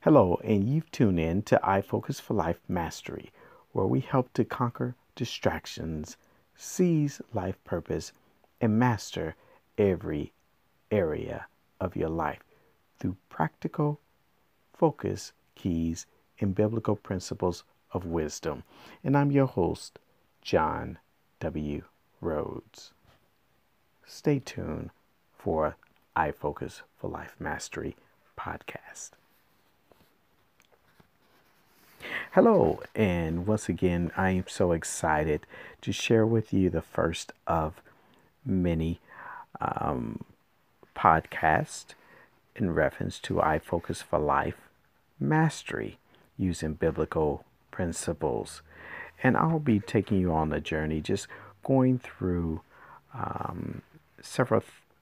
Hello, and you've tuned in to iFocus for Life Mastery, where we help to conquer distractions, seize life purpose, and master every area of your life through practical focus keys and biblical principles of wisdom. And I'm your host, John W. Rhodes. Stay tuned for iFocus for Life Mastery podcast. Hello, and once again, I am so excited to share with you the first of many podcasts in reference to iFocus for Life Mastery using biblical principles. And I'll be taking you on a journey, just going through several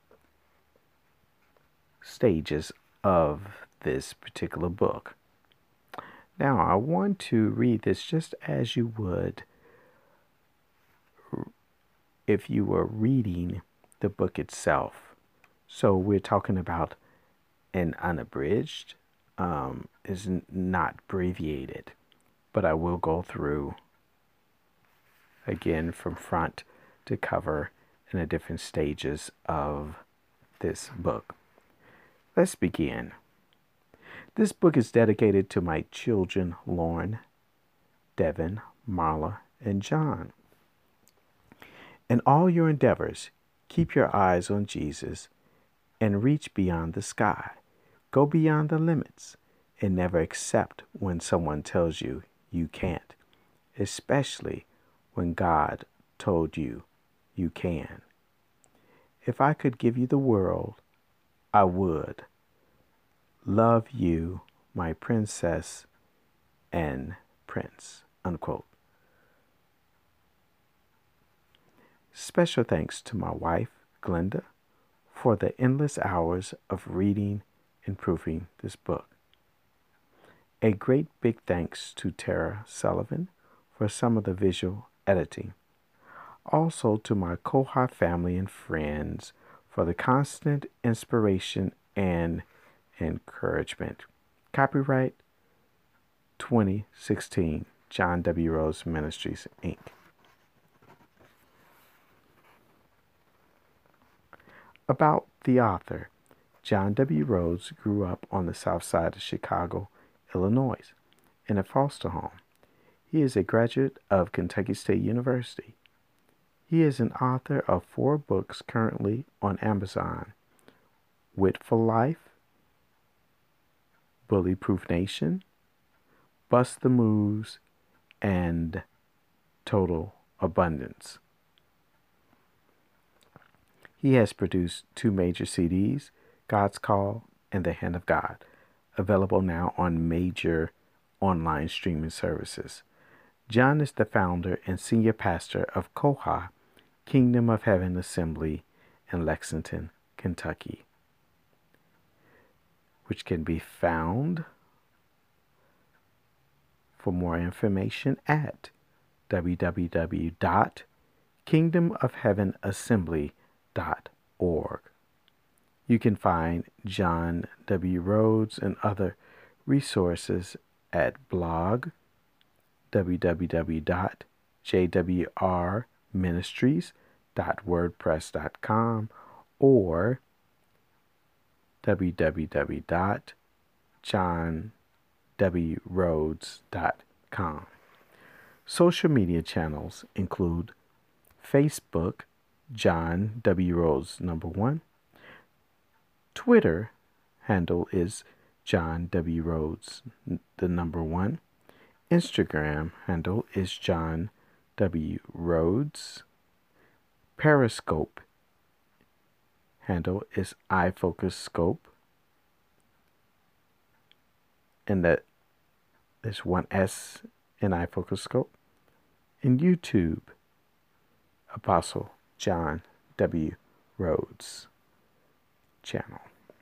stages of this particular book. Now, I want to read this just as you would if you were reading the book itself. So we're talking about an unabridged, is not abbreviated, but I will go through again from front to cover in the different stages of this book. Let's begin. This book is dedicated to my children, Lauren, Devin, Marla, and John. In all your endeavors, keep your eyes on Jesus and reach beyond the sky. Go beyond the limits and never accept when someone tells you you can't, especially when God told you you can. If I could give you the world, I would. Love you, my princess and prince, unquote. Special thanks to my wife, Glenda, for the endless hours of reading and proofing this book. A great big thanks to Tara Sullivan for some of the visual editing. Also to my Koha family and friends for the constant inspiration and encouragement. Copyright 2016, John W. Rhodes Ministries, Inc. About the author. John W. Rhodes grew up on the south side of Chicago, Illinois, in a foster home. He is a graduate of Kentucky State University. He is an author of 4 books currently on Amazon: Wit for Life, Bully Proof Nation, Bust the Moves, and Total Abundance. He has produced 2 major CDs, God's Call and The Hand of God, available now on major online streaming services. John is the founder and senior pastor of Koha, Kingdom of Heaven Assembly in Lexington, Kentucky, which can be found for more information at www.kingdomofheavenassembly.org. You can find John W. Rhodes and other resources at blog www.jwrministries.wordpress.com or www.johnwrhodes.com. Social media channels include Facebook, John W. Rhodes 1. Twitter handle is John W. Rhodes 1. Instagram handle is John W. Rhodes. Periscope handle is iFocusScope. And that is 1 S in iFocusScope. And YouTube, Apostle John W. Rhodes channel.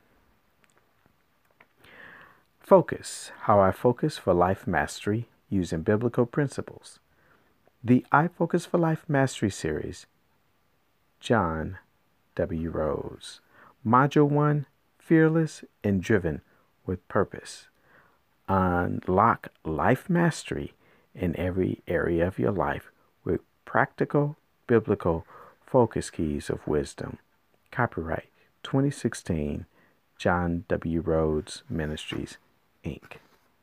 Focus, how I focus for life mastery using biblical principles. The iFocus for Life Mastery series, John W. Rhodes. Module 1, Fearless and Driven with Purpose. Unlock life mastery in every area of your life with practical biblical focus keys of wisdom. Copyright 2016, John W. Rhodes Ministries, Inc.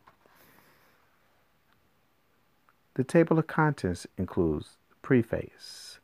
The table of contents includes the preface,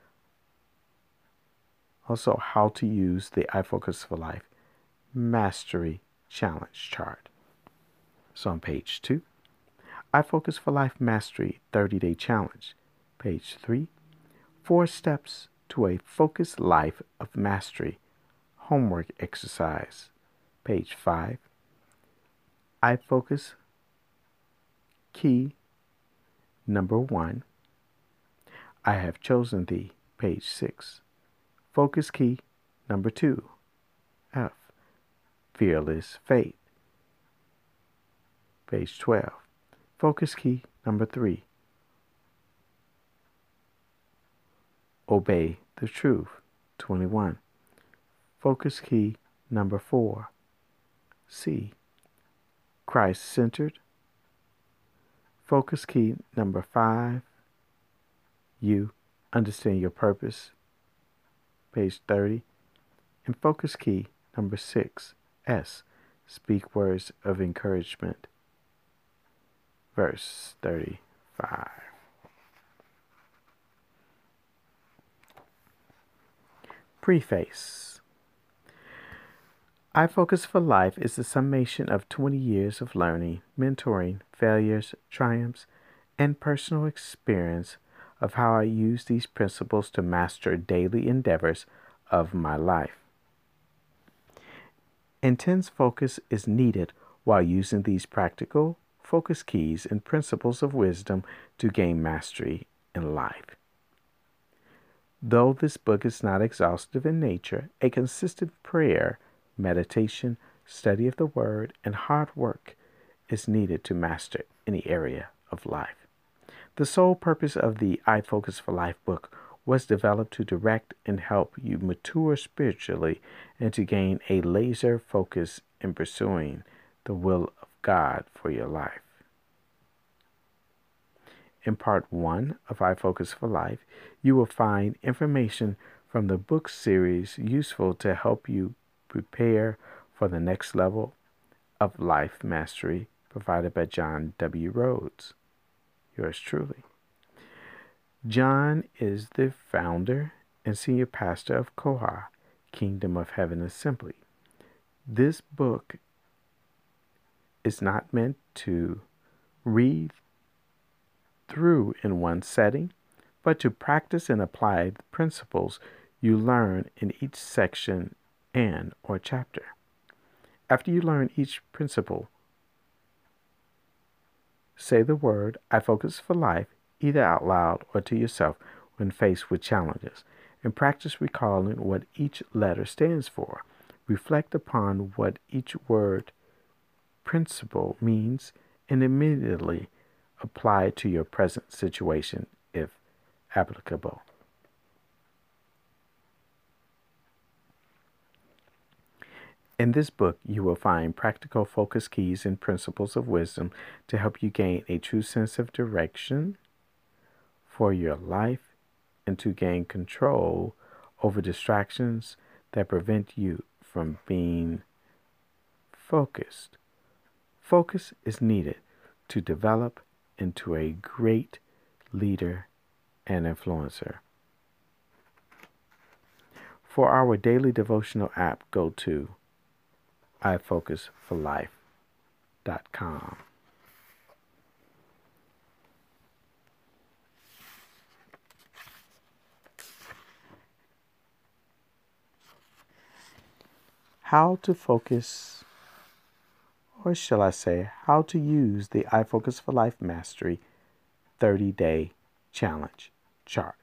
also how to use the iFocus for Life Mastery Challenge chart. So on page 2, iFocus for Life Mastery 30-Day Challenge. Page 3, 4 Steps to a Focused Life of Mastery Homework Exercise. Page 5, iFocus Key Number 1, I Have Chosen Thee. Page 6, Focus Key Number 2, F, Fearless Faith. Page 12, Focus Key Number 3, Obey the Truth. 21, Focus Key Number 4, C, Christ-Centered. Focus Key Number 5, U, Understand Your Purpose. Page 30, and Focus Key Number 6, S, Speak Words of Encouragement. Verse 35. Preface. iFocus for Life is the summation of 20 years of learning, mentoring, failures, triumphs, and personal experience of how I use these principles to master daily endeavors of my life. Intense focus is needed while using these practical focus keys and principles of wisdom to gain mastery in life. Though this book is not exhaustive in nature, a consistent prayer, meditation, study of the Word, and hard work is needed to master any area of life. The sole purpose of the iFocus for Life book was developed to direct and help you mature spiritually and to gain a laser focus in pursuing the will of God for your life. In part 1 of iFocus for Life, you will find information from the book series useful to help you prepare for the next level of life mastery provided by John W. Rhodes. Yours truly. John is the founder and senior pastor of Koha, Kingdom of Heaven Assembly. This book is not meant to read through in one setting, but to practice and apply the principles you learn in each section and or chapter. After you learn each principle, say the word iFocus for Life either out loud or to yourself when faced with challenges, and practice recalling what each letter stands for. Reflect upon what each word principle means and immediately apply it to your present situation if applicable. In this book, you will find practical focus keys and principles of wisdom to help you gain a true sense of direction for your life and to gain control over distractions that prevent you from being focused. Focus is needed to develop into a great leader and influencer. For our daily devotional app, go to ifocusforlife.com. How to focus, or shall I say, how to use the iFocus for Life Mastery 30-Day Challenge chart.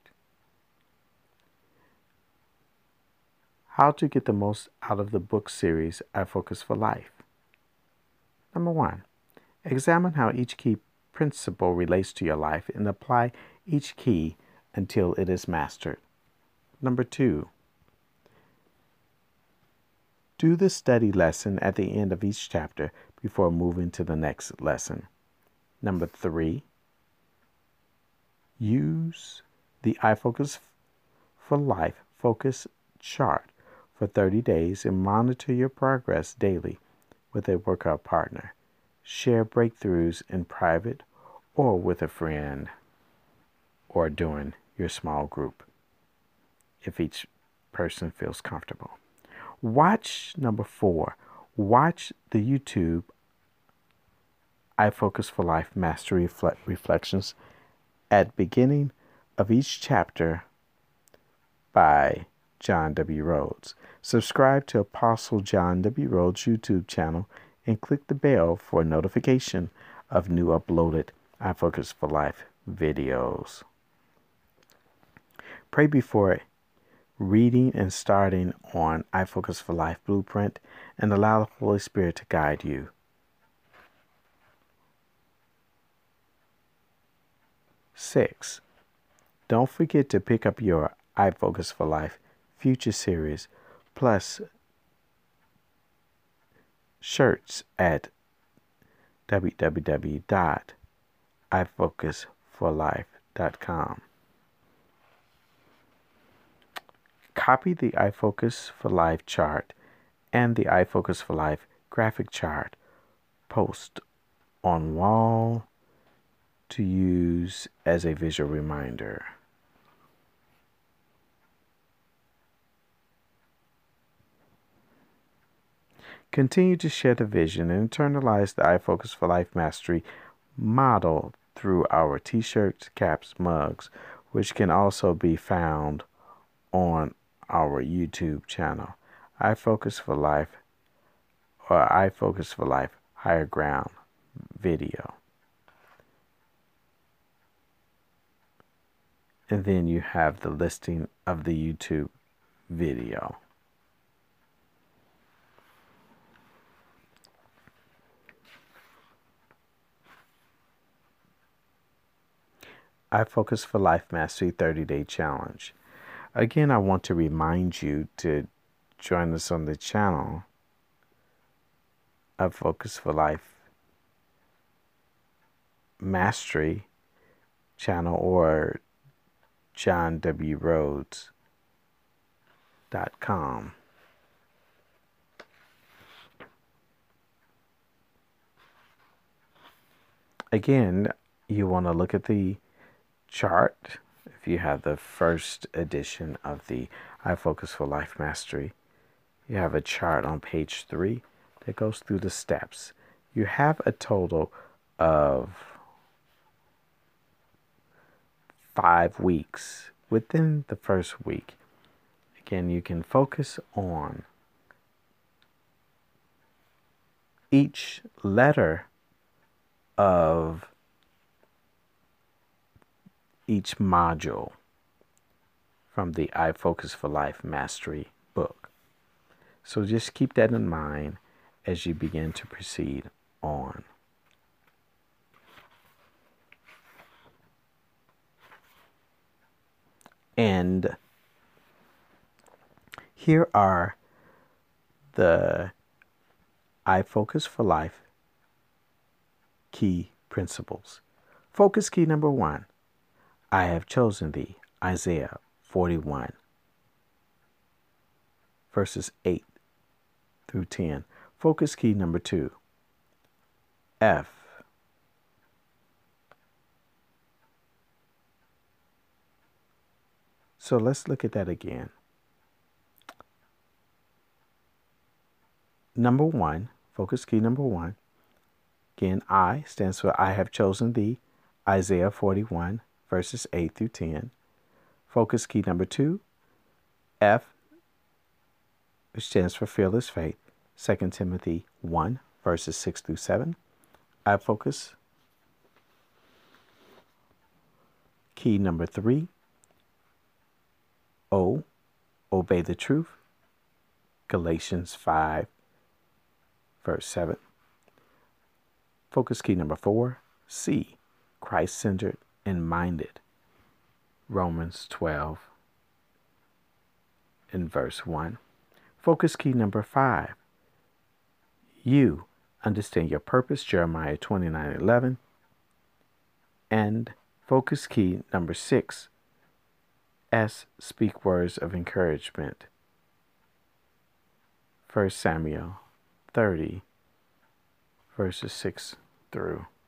How to get the most out of the book series iFocus for Life. Number 1, examine how each key principle relates to your life and apply each key until it is mastered. Number 2, Do the study lesson at the end of each chapter before moving to the next lesson. Number 3, use the iFocus for Life focus chart for 30 days and monitor your progress daily with a workout partner. Share breakthroughs in private or with a friend or during your small group if each person feels comfortable. Number 4, watch the YouTube iFocus for Life Mastery Reflections at beginning of each chapter by John W. Rhodes. Subscribe to Apostle John W. Rhodes' YouTube channel and click the bell for notification of new uploaded iFocus for Life videos. Pray before reading and starting on iFocus for Life Blueprint and allow the Holy Spirit to guide you. Six, don't forget to pick up your iFocus for Life Future Series plus shirts at www.ifocusforlife.com. Copy the iFocus for Life chart and the iFocus for Life graphic chart. Post on wall to use as a visual reminder. Continue to share the vision and internalize the iFocus for Life Mastery model through our t-shirts, caps, mugs, which can also be found on our YouTube channel, iFocus for Life or iFocus for Life Higher Ground video. And then you have the listing of the YouTube video. iFocus for Life Mastery 30-Day Challenge. Again, I want to remind you to join us on the channel iFocus for Life Mastery channel or johnwrhodes.com. Again, you want to look at the chart. If you have the first edition of the iFocus for Life Mastery, you have a chart on page 3 that goes through the steps. You have a total of 5 weeks. Within the first week, again, you can focus on each letter of each module from the iFocus for Life Mastery book. So just keep that in mind as you begin to proceed on. And here are the iFocus for Life key principles. Focus key number 1. I have chosen thee, Isaiah 41, verses 8 through 10. Focus key number 2, F. So let's look at that again. Number 1, focus key number 1. Again, I stands for I have chosen thee, Isaiah 41, verses 8 through 10. Focus key number 2, F, which stands for fearless faith, 2 Timothy 1, verses 6 through 7. I focus key number 3, O, obey the truth, Galatians 5, verse 7. Focus key number 4, C, Christ-centered and minded, Romans 12 and verse 1. Focus key number 5. U, understand your purpose, Jeremiah 29:11. And focus key number 6. S, speak words of encouragement, 1 Samuel 30, verses 6 through